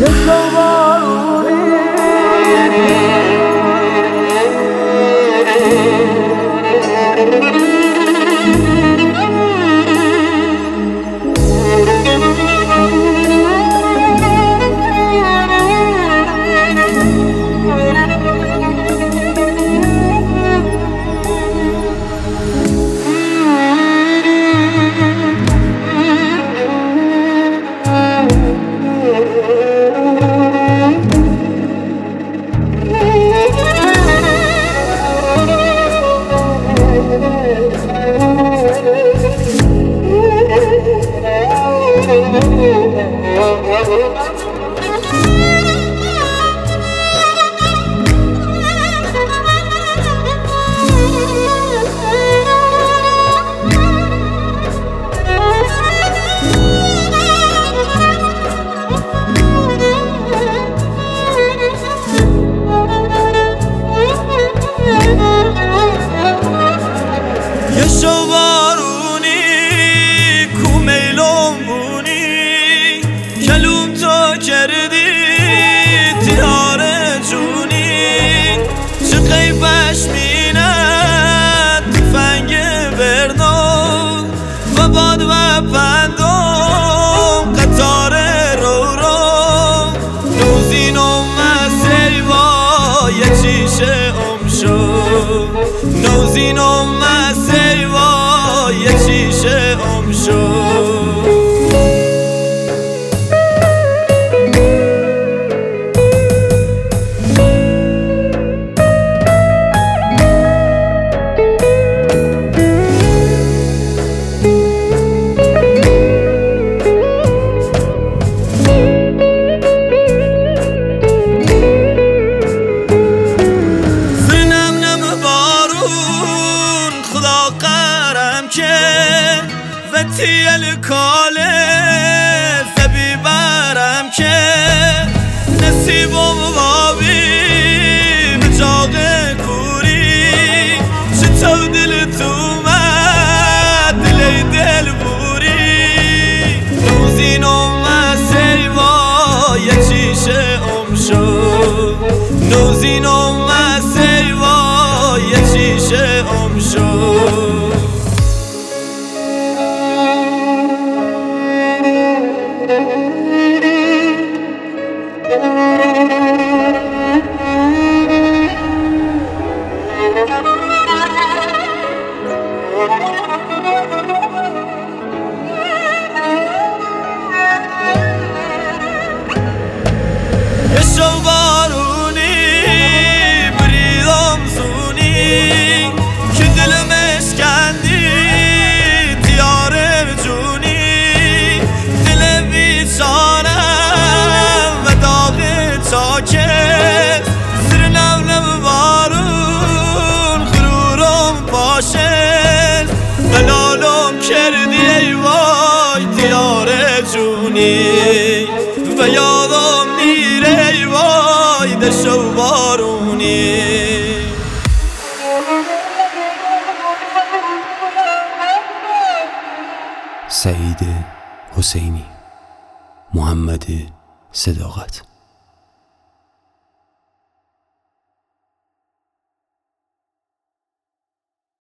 کردی تیاره جونی چه قیبش میند تفنگ برنو و باد و پندم قطار رو نوزین مسیح و یه چیشه شو نوزین مسیح و یه چیشه شو و تیل کاله زبی برم که نصیب و بابی به جاغ کوری چطور دل تو مد دلی دل بوری نوزین مسیح و یه چیشه شد نوزین مسیح و یه چیشه شد یه شو بارونی بریدم زونی که دلم اشکندی دیاره جونی دل بیچارم و داغ چاکه زیر نم بارون غرورم باشه بلالم کردی ای وای دیاره جونی و یادم میره ای وای دشت و بارونی سعید حسینی، محمد صداقت.